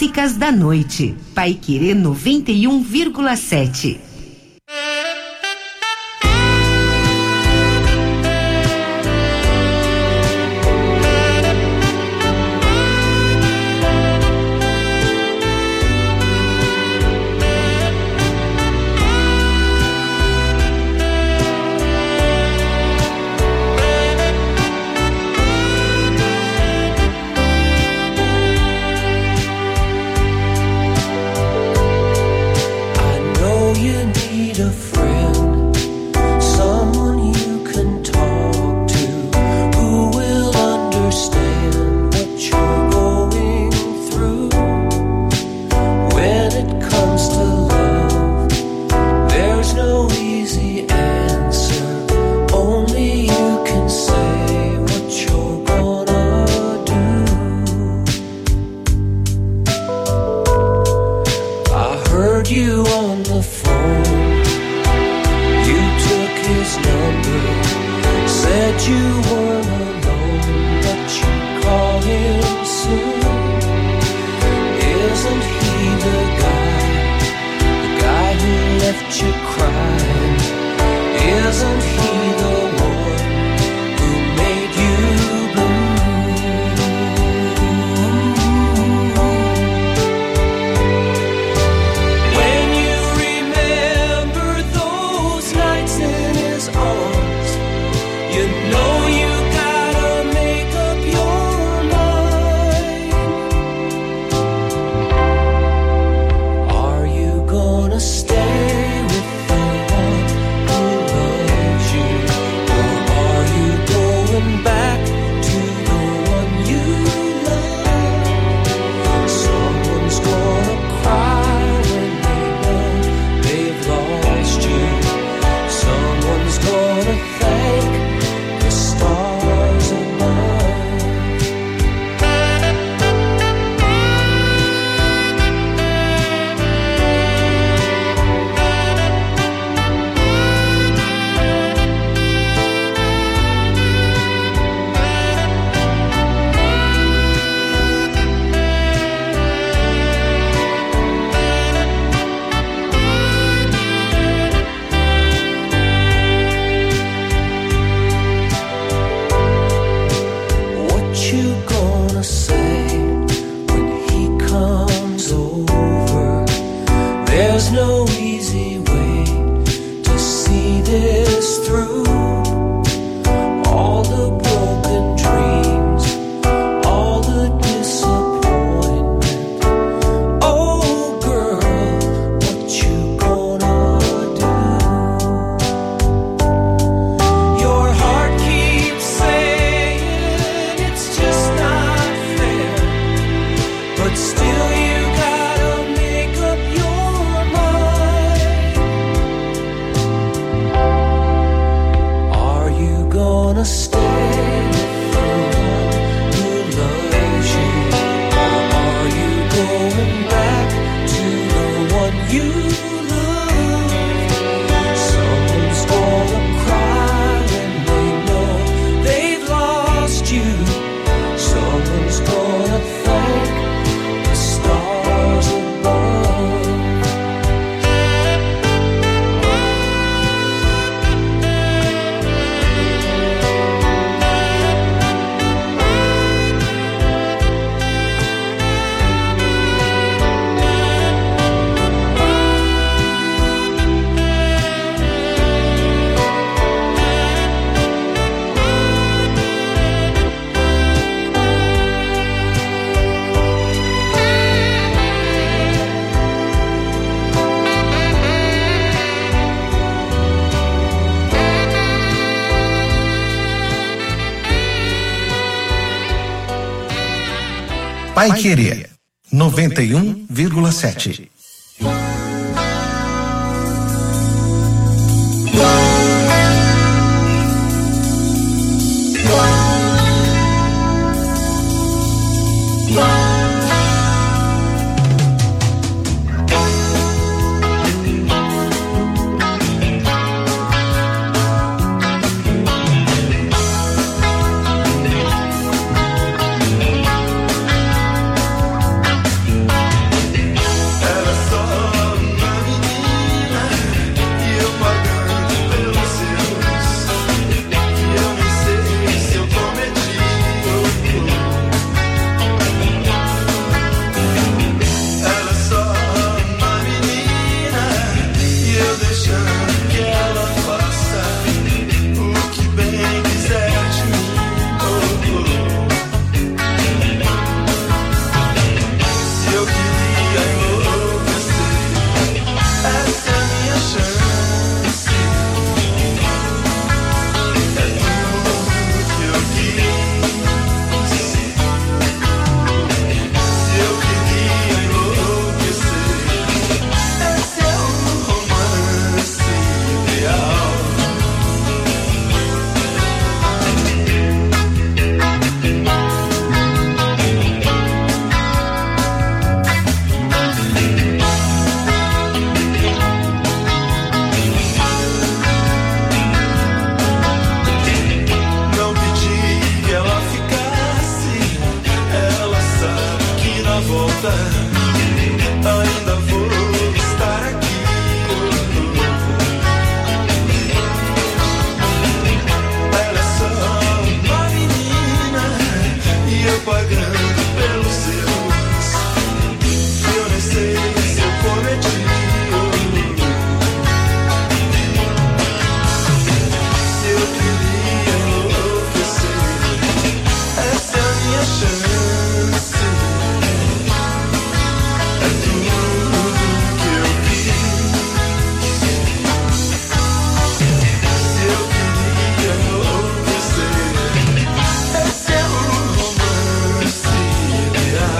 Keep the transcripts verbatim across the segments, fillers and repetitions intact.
clássicas da noite. Paiquerê noventa e um vírgula sete. Paiquerê noventa e um vírgula sete. ainda vou estar aqui. Ela é só uma menina e eu pagando pelos seus. Eu nem sei se eu cometi. Se eu queria enlouquecer, essa é a minha chance. É tudo que eu quis. Se eu queria enlouquecer, esse é o romance ideal.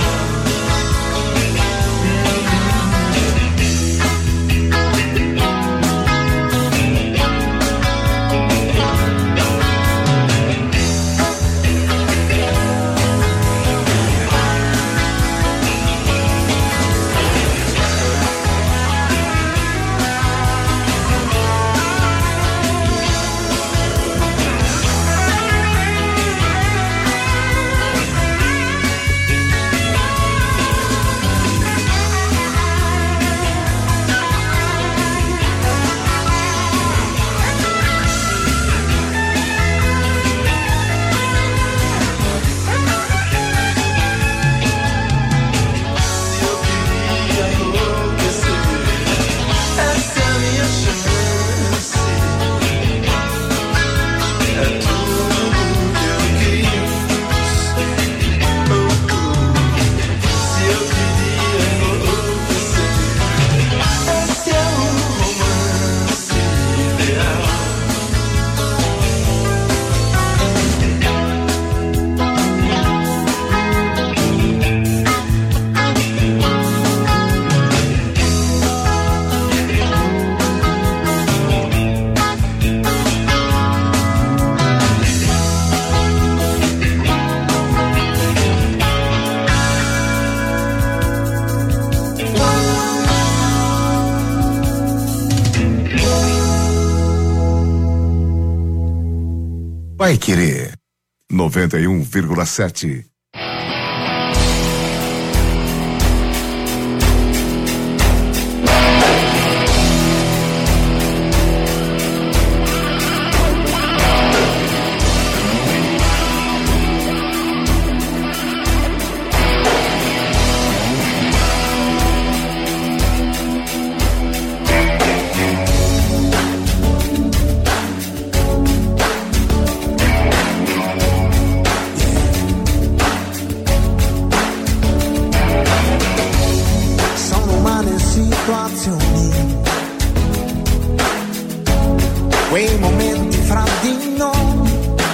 Vai querer noventa e um vírgula sete. Quei momenti fra di noi,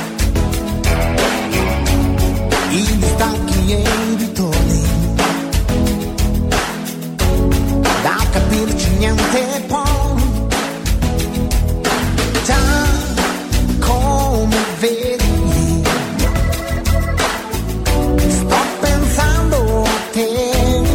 i distacchi e i ritorni, da capirci niente poi, già come vedi, sto pensando a te.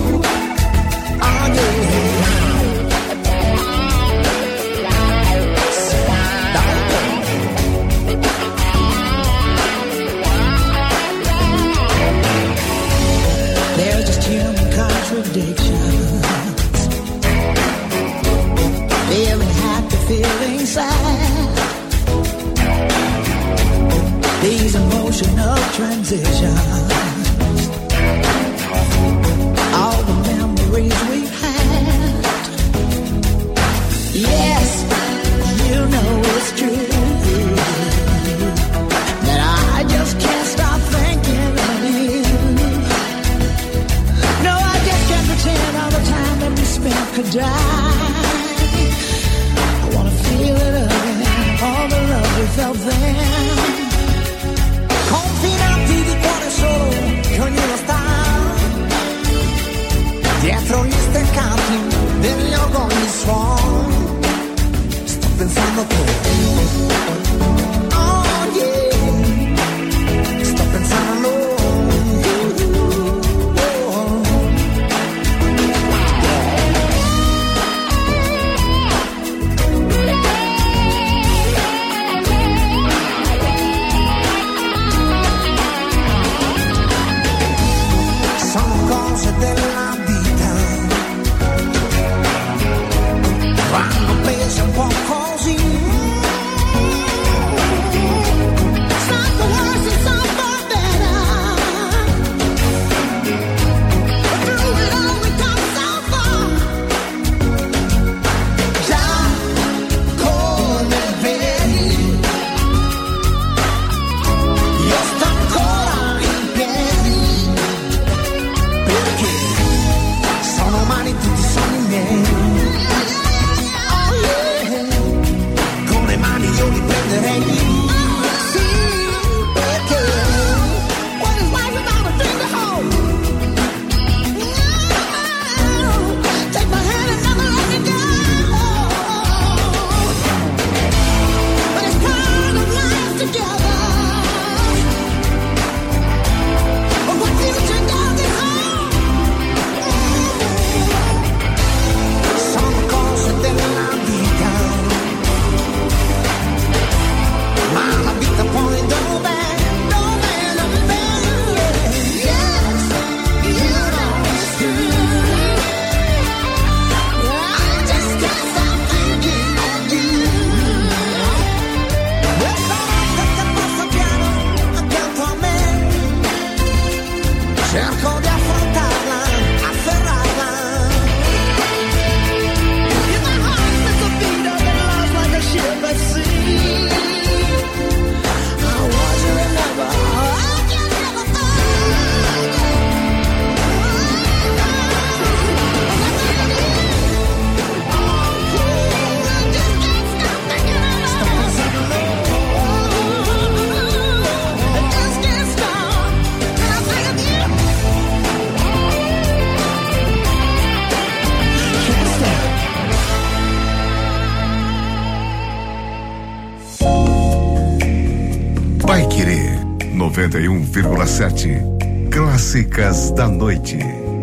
Feeling happy, feeling sad. These emotional transitions, all the memories we've had. Yes, you know it's true that I just can't stop thinking of you. No, I just can't pretend all the time that we spent could die. I wanna feel it again, all the love we felt then. Confinati di cuore solo, che ognuno sta dietro gli steccati degli orgogli suoni. Sto pensando a te. Oh yeah, sto pensando a loro. Sono cose della noventa e um vírgula sete. Clássicas da noite.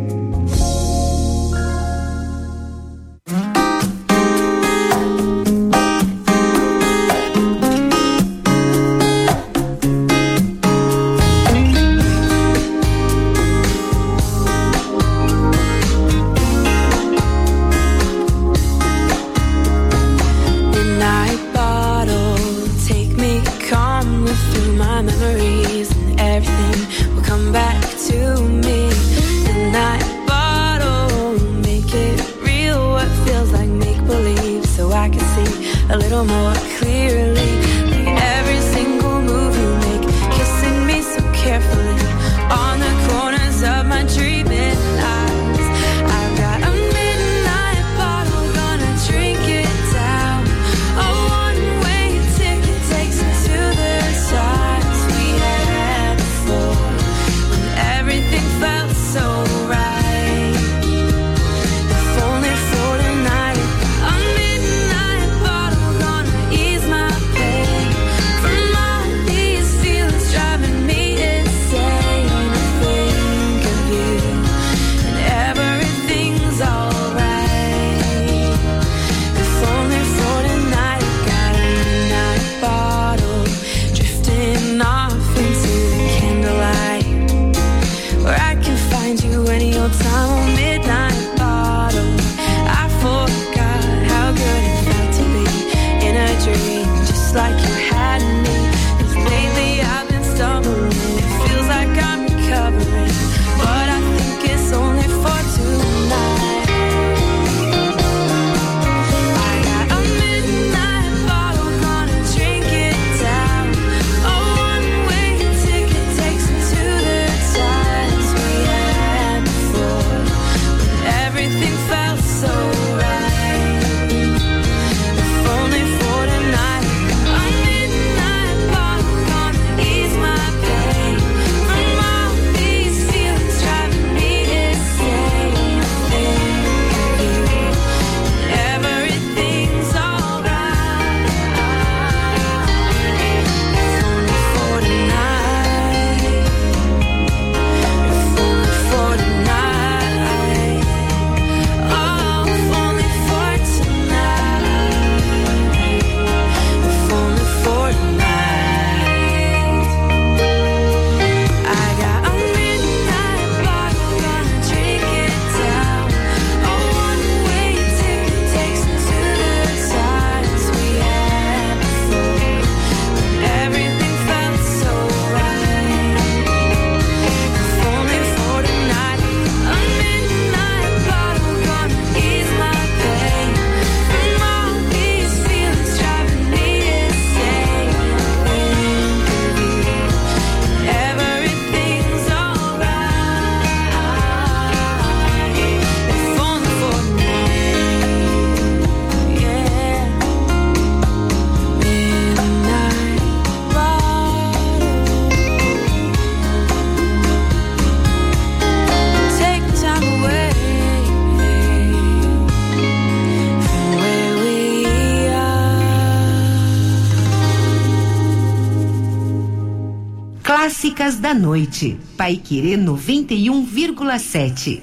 Clássicas da noite. Paiquerê noventa e um vírgula sete.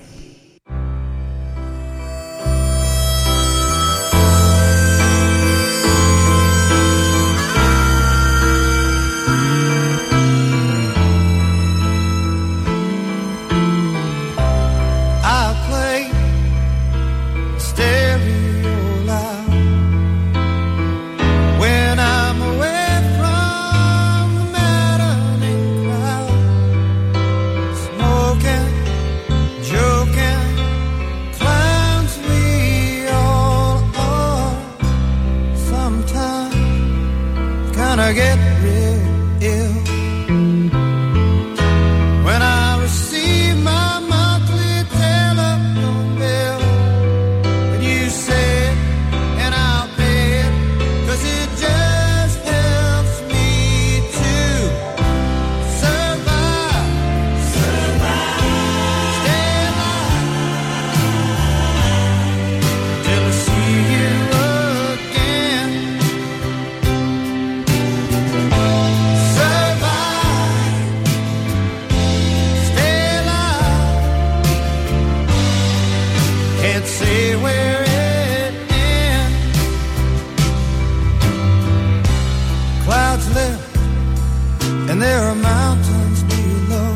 Joke can't say where it ends. Clouds lift and there are mountains below.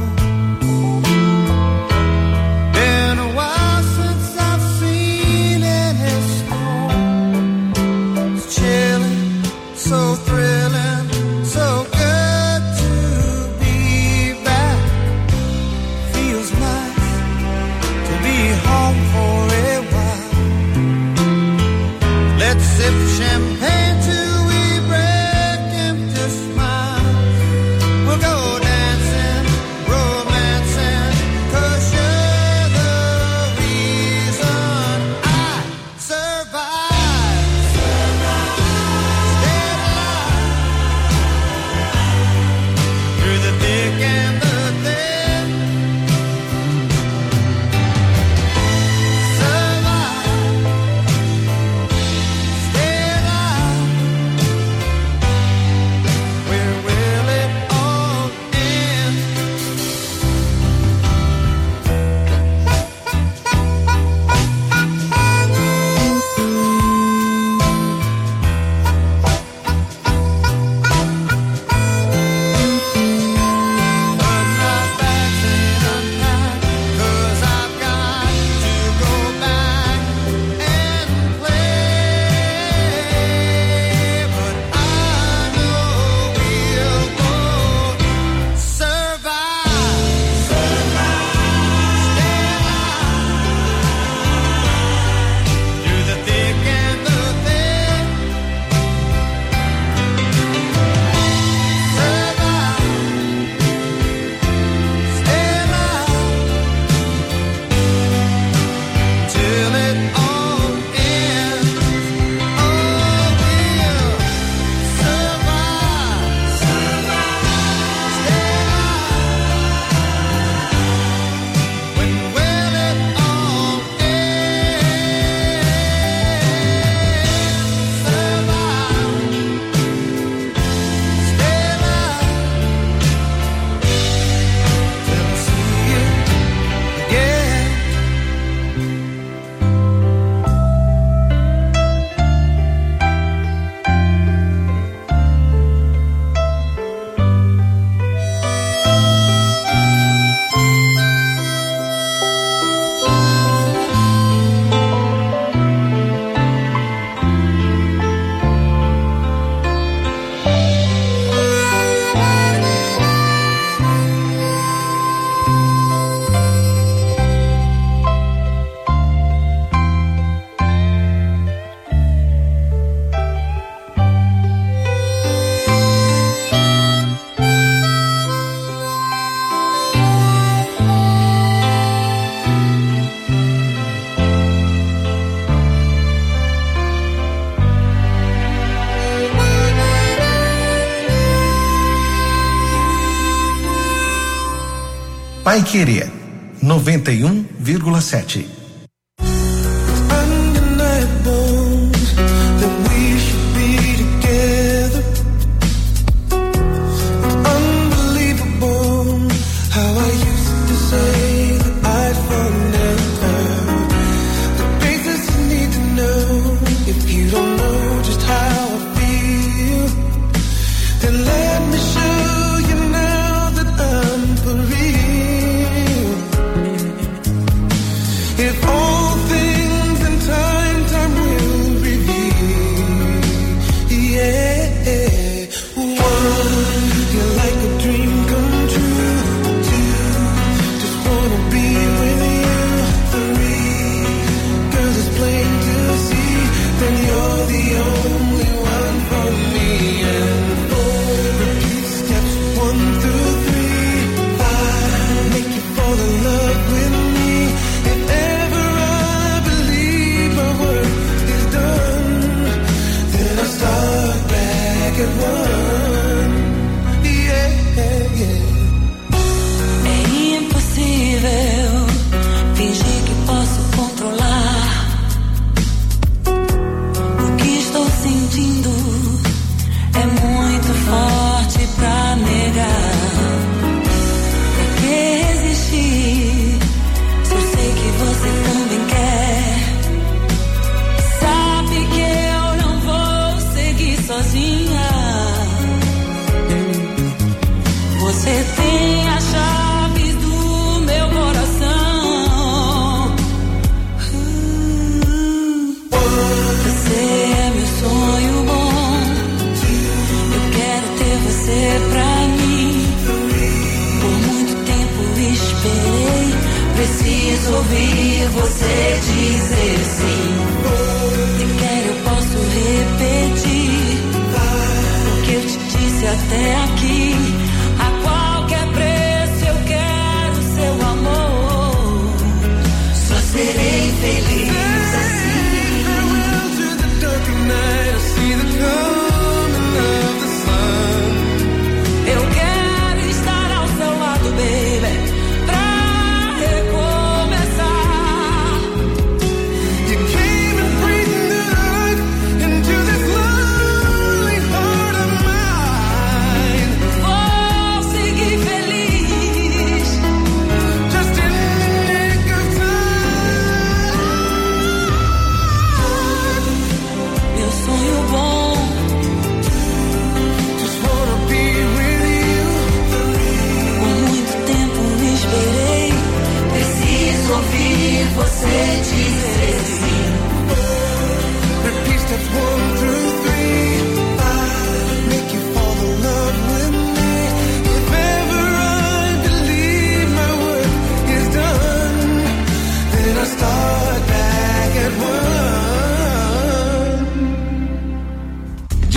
Been a while since I've seen any snow. It's chilling, so thrilling, so good to be back. Feels nice to be home for a while. Let's sip champagne till we break into smiles. We'll go dancing, romancing, 'cause you're the reason I survive. Stay alive through the thick and the thin. Survive. Stay alive. Where will it all end? But my bags ain't unpacked, 'cause I've got to go back and play. But I know we'll both survive. Survive. Stay alive through the thick and the thin. Survive. Stay alive till it all ends. Oh, we'll survive. Survive. Stay alive. When will it all end? Survive. Stay alive till I see you again. Paiquerê noventa e um vírgula sete. Undeniable that we should be together. It's unbelievable how I used to say that I'd fall never. The basics you need to know if you don't know just how I feel. Then let me show you now that I'm for real. If all things in time, time will reveal. Yeah. One, you're like a dream come true. Two, just wanna be with you. Three, girls, it's plain to see that you're the only one for me. And four, repeat steps one through three. Five, make you fall in love with me. If ever I believe my work is done, then I start back at one. Yeah, yeah. É impossível fingir que posso controlar o que estou sentindo.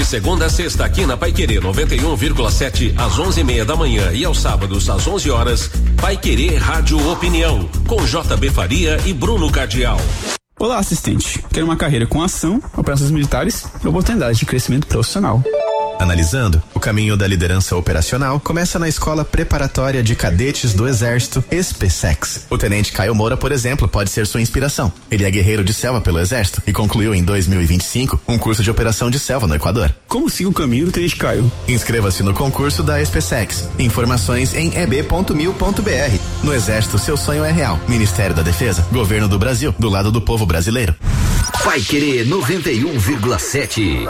segunda a sexta aqui na Paiquerê noventa e um vírgula sete às onze e meia da manhã e aos sábados às onze horas. Paiquerê Rádio Opinião com J B Faria e Bruno Cardial. Olá, assistente. Quero uma carreira com ação, operações militares e oportunidades de crescimento profissional. Analisando, o caminho da liderança operacional começa na Escola Preparatória de Cadetes do Exército, ESPESEX. O tenente Caio Moura, por exemplo, pode ser sua inspiração. Ele é guerreiro de selva pelo Exército e concluiu em dois mil e vinte e cinco um curso de operação de selva no Equador. Como siga o caminho do tenente Caio? Inscreva-se no concurso da ESPESEX. Informações em e b ponto mil ponto b r. No Exército, seu sonho é real. Ministério da Defesa, Governo do Brasil, do lado do povo brasileiro. Paiquerê noventa e um vírgula sete.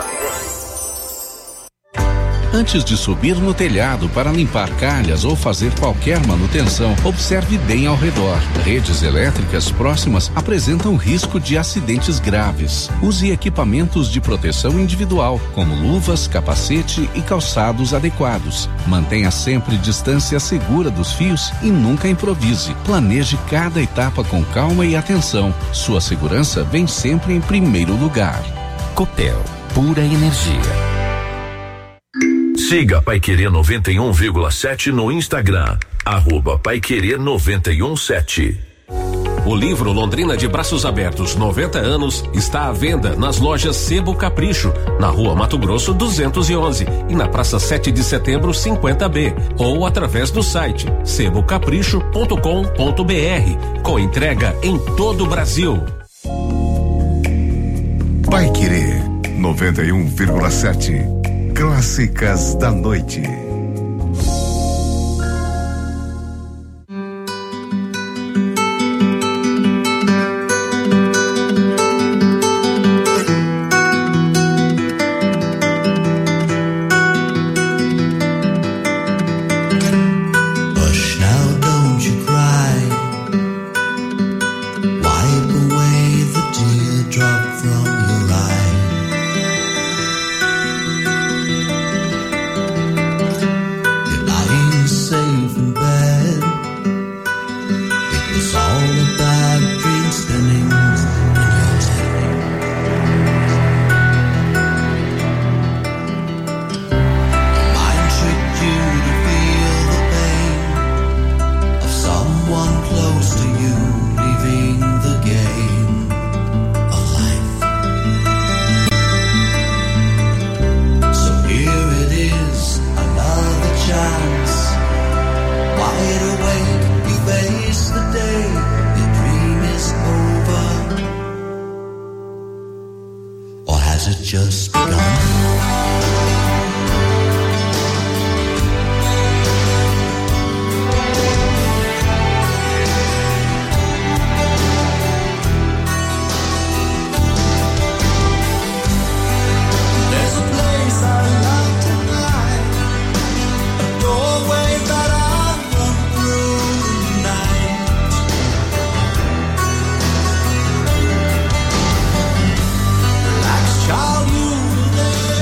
Antes de subir no telhado para limpar calhas ou fazer qualquer manutenção, observe bem ao redor. Redes elétricas próximas apresentam risco de acidentes graves. Use equipamentos de proteção individual, como luvas, capacete e calçados adequados. Mantenha sempre distância segura dos fios e nunca improvise. Planeje cada etapa com calma e atenção. Sua segurança vem sempre em primeiro lugar. Copel, pura energia. Siga Paiquerê noventa e um vírgula sete no Instagram, arroba Paiquerê noventa e um sete. O livro Londrina de Braços Abertos noventa anos está à venda nas lojas Sebo Capricho, na Rua Mato Grosso duzentos e onze e na Praça sete de Setembro cinquenta B, ou através do site sebo capricho ponto com ponto b r, com entrega em todo o Brasil. Paiquerê noventa e um vírgula sete. Clássicas da noite. Child, you were there.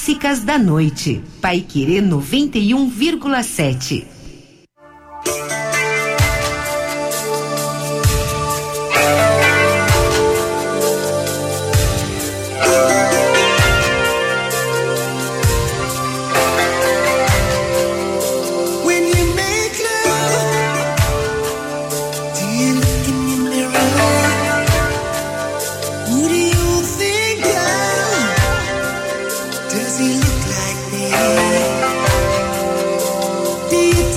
Clássicas da Noite. Paiquerê noventa e um vírgula sete. Deep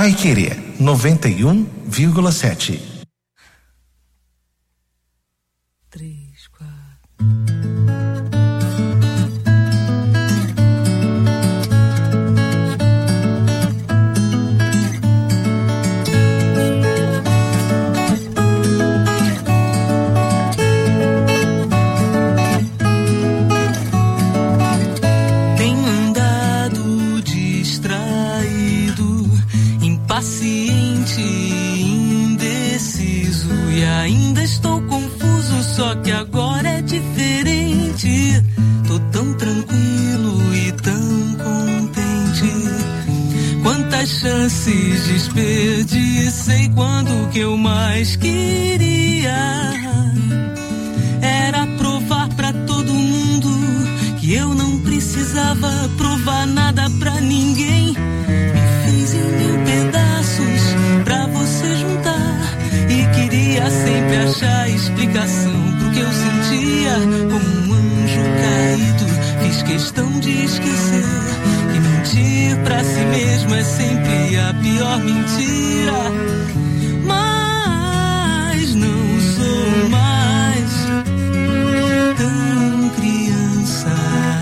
Paiquerê noventa e um vírgula sete. Paciente, indeciso e ainda estou confuso, só que agora é diferente. Tô tão tranquilo e tão contente. Quantas chances desperdicei quando o que eu mais queria era provar pra todo mundo que eu não precisava provar nada pra ninguém. Fiz em mil pedaços pra você juntar e queria sempre achar explicação pro que eu sentia como um anjo caído. Fiz questão de esquecer que mentir pra si mesmo é sempre a pior mentira. Mas não sou mais tão criança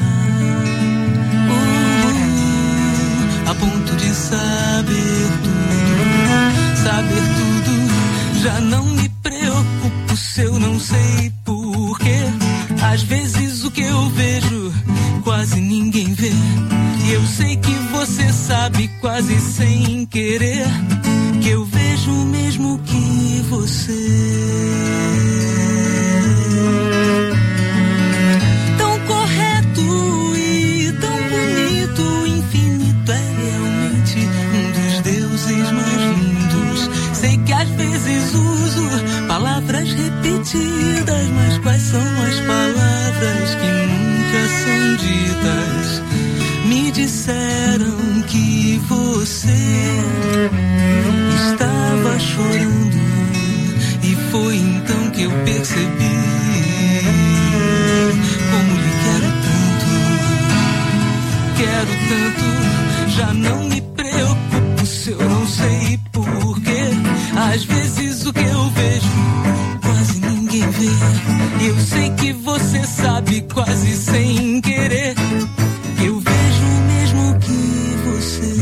a ponto de saber tudo, saber tudo. Já não me preocupo se eu não sei porquê. Às vezes o que eu vejo quase ninguém vê, e eu sei que você sabe quase sem querer que eu vejo o mesmo que você. Tão correto e tão bonito, infinito é realmente um dos deuses mais lindos. Sei que às vezes uso palavras repetidas, mas quais são as palavras que nunca são ditas? Me disseram que você estava chorando e foi então que eu percebi como lhe quero tanto, quero tanto. Já não me preocupo se eu não sei porquê. Às vezes o que eu vejo quase ninguém vê, e eu sei que você sabe quase sem querer que eu vejo o mesmo que você.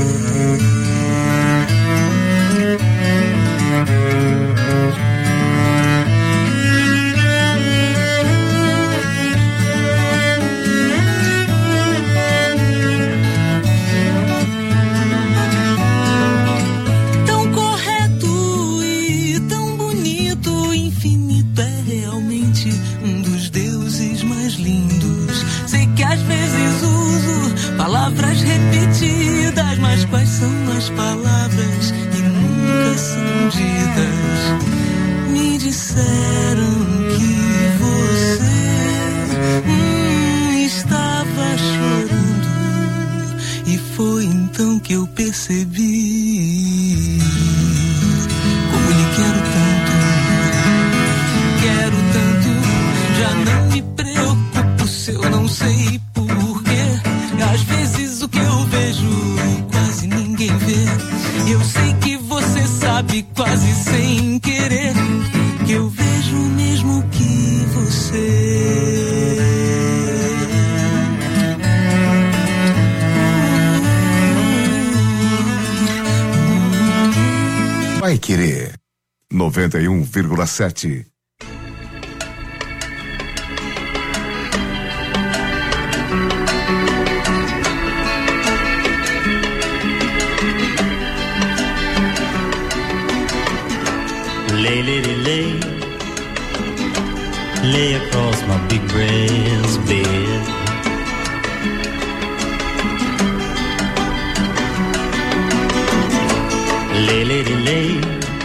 Tão correto e tão bonito, infinito é realmente um dos deuses mais lindos. Sei que às vezes uso palavras repetidas, mas quais são as palavras que nunca são ditas? Me disseram que você hum, estava chorando e foi então que eu percebi como lhe quero tanto, quero tanto. Já não me preocupo se eu não sei porquê. Às vezes o que eu vejo quase ninguém vê, eu sei que você sabe quase sem querer que eu vejo o mesmo que você. Paiquerê noventa e um vírgula sete. Lay, lady, lay, lay across my big brass bed. Lay, lady, lay,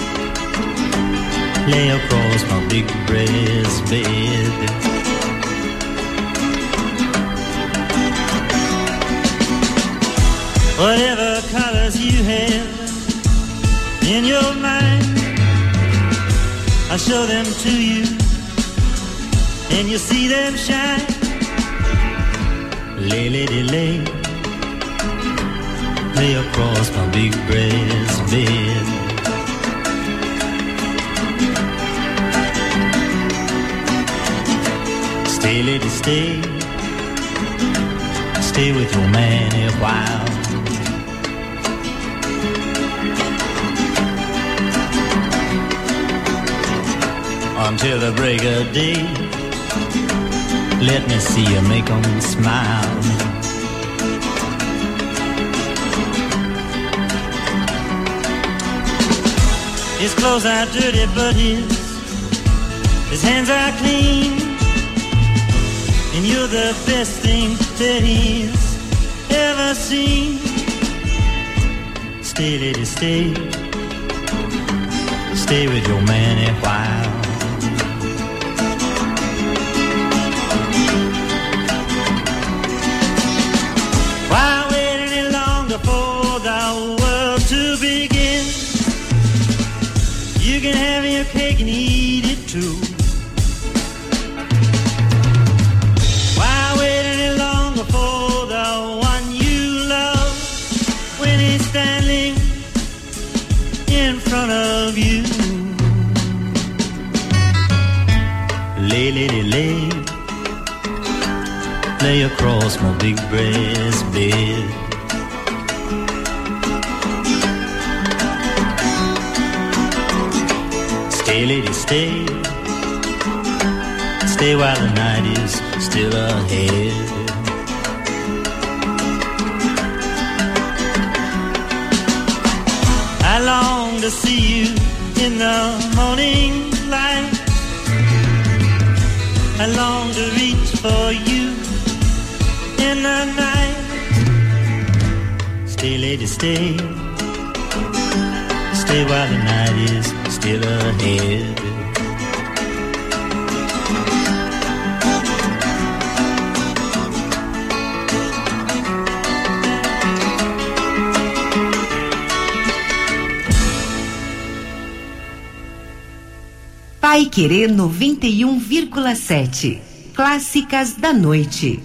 lay across my big brass bed. Whatever colors you have in your mind, I show them to you, and you see them shine. Lay, lady, lay, lay across my big brass bed. Stay, lady, stay. Stay with your man a while. Until the break of day, let me see you make 'em smile. His clothes are dirty, but his his hands are clean. And you're the best thing that he's ever seen. Stay, lady, stay. Stay with your man a while. Why wait any longer for the world to begin? You can have your cake and eat it too. Why wait any longer for the one you love when he's standing in front of you? Lay, lady, lay, lay across my big brass bed. Stay, lady, stay, stay while the night is still ahead. I long to see you in the morning light. I long to reach for you in the night. Stay, lady, stay. Stay while the night is still ahead. Paiquerê noventa e um vírgula sete. Clássicas da noite.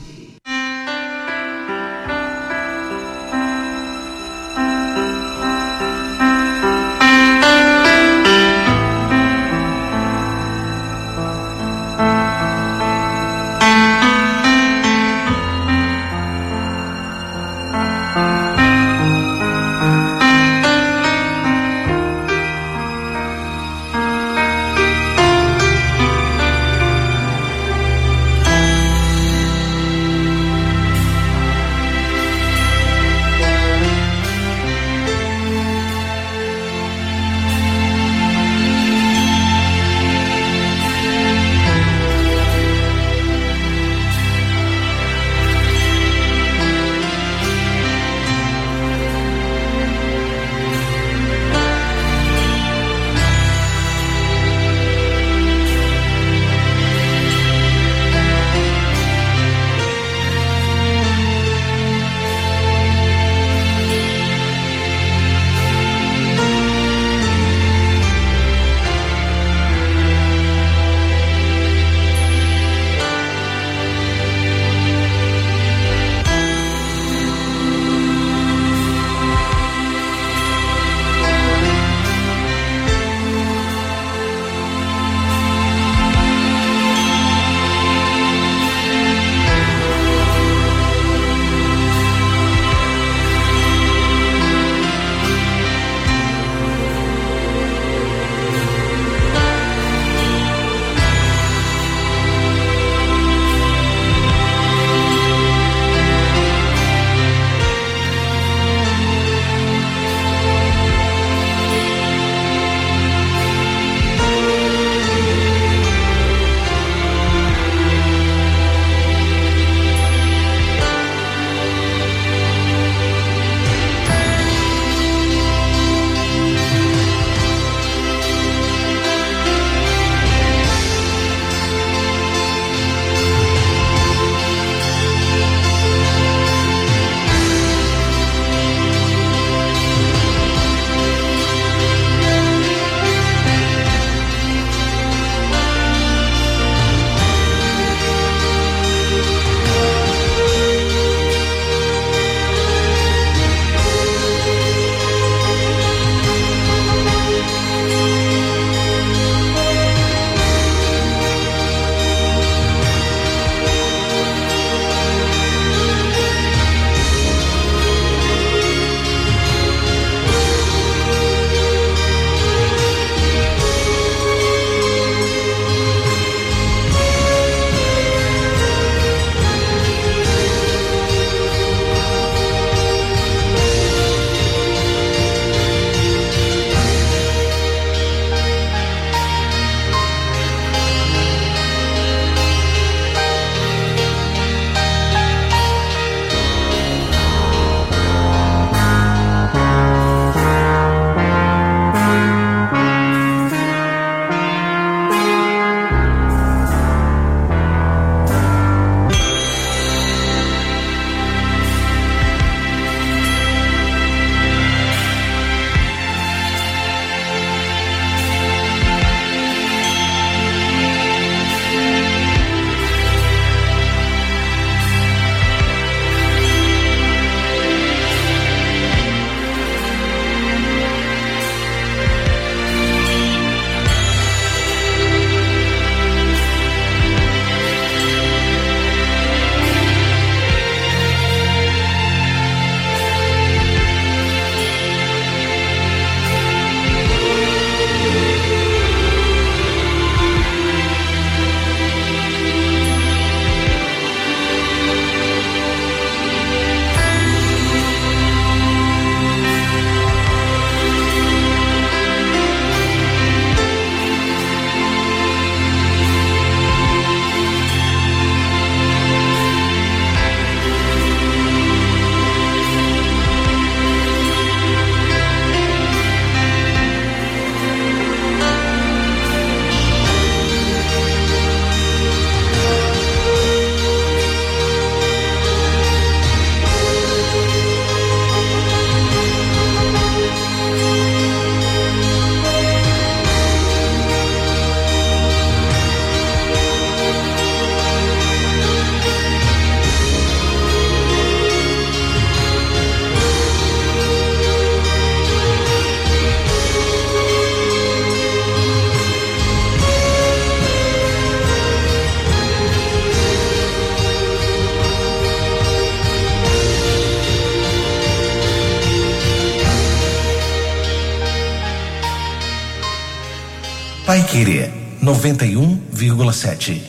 Paiquerê noventa e um vírgula sete.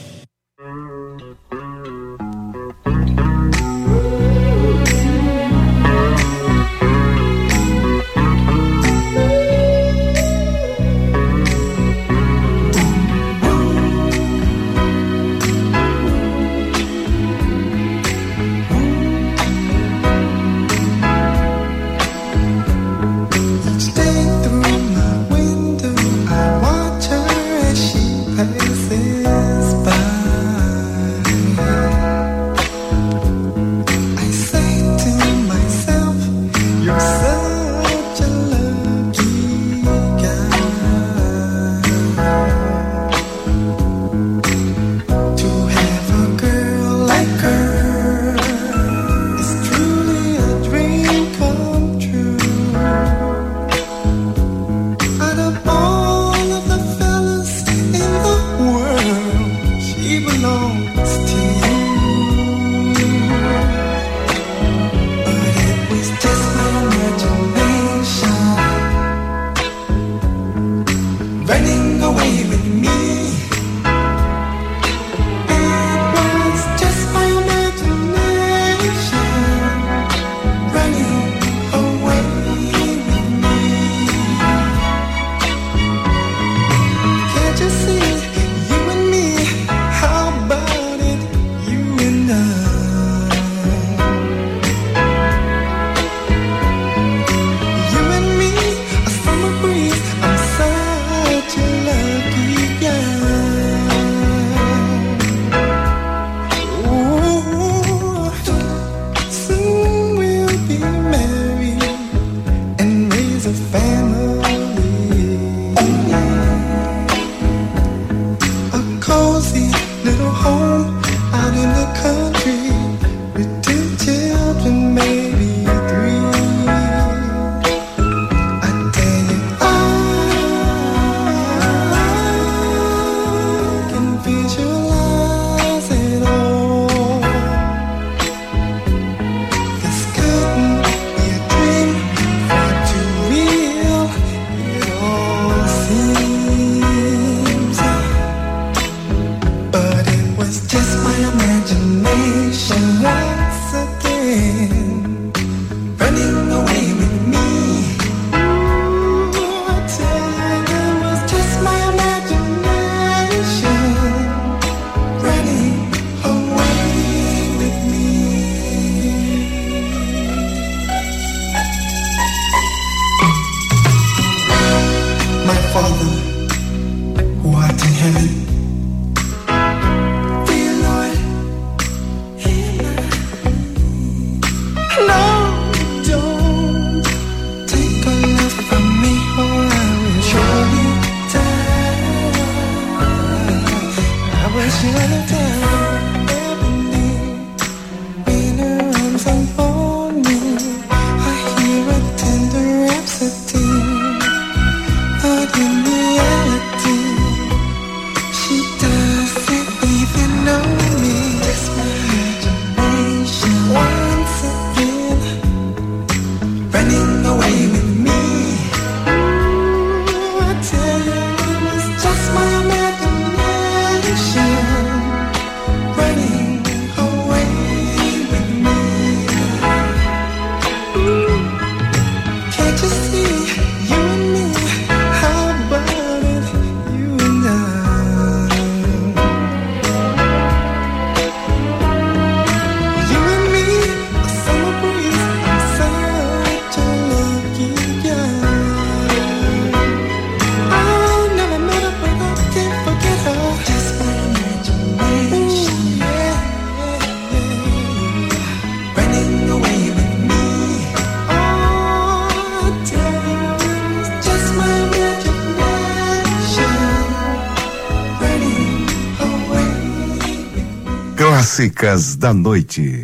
Clássicas da Noite.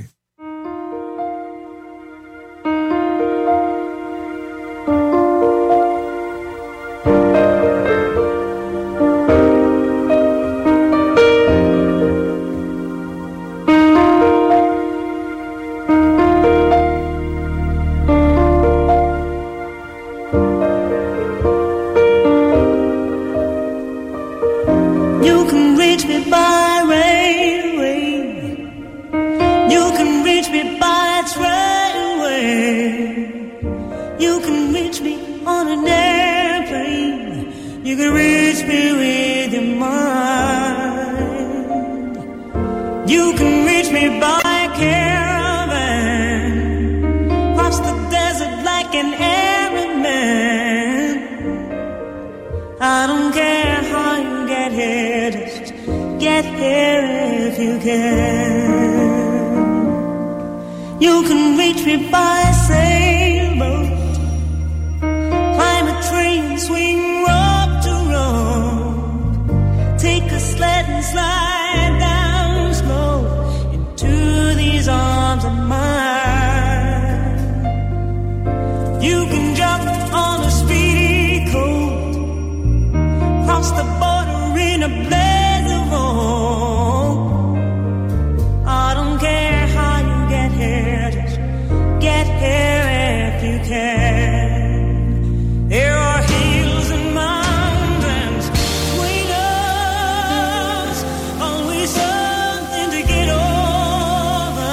You can reach me with your mind. You can reach me by caravan, cross the desert like an Arab man. I don't care how you get here, just get here if you can. You can reach me by sailboat, climb a train, swing rope to rope, take a sled and slide down slow into these arms of mine. You can jump on a speedy coat, cross the border in a blaze of hope. I don't care how you get here, just get here if you can. There are hills and mountains between us, always something to get over.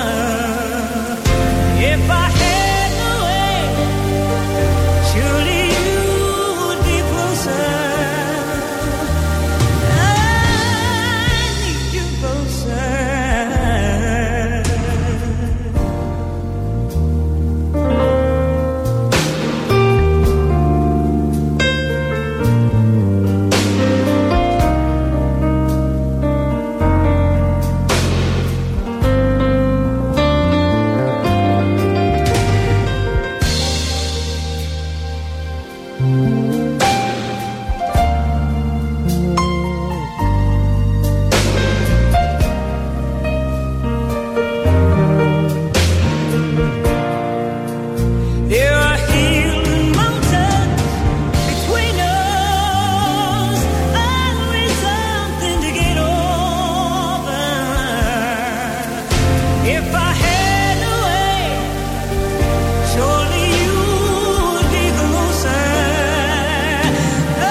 If I had no way, surely you would be closer. I need you closer. There are hills and mountains between us, always something to get over. If I had a way, surely you would be closer. I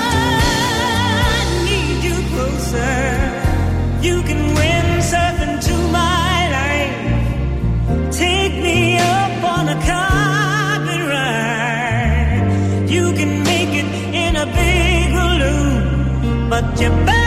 need you closer. You can windsurf into my life, take me up on a carpet ride. You can make it in a big balloon, but you better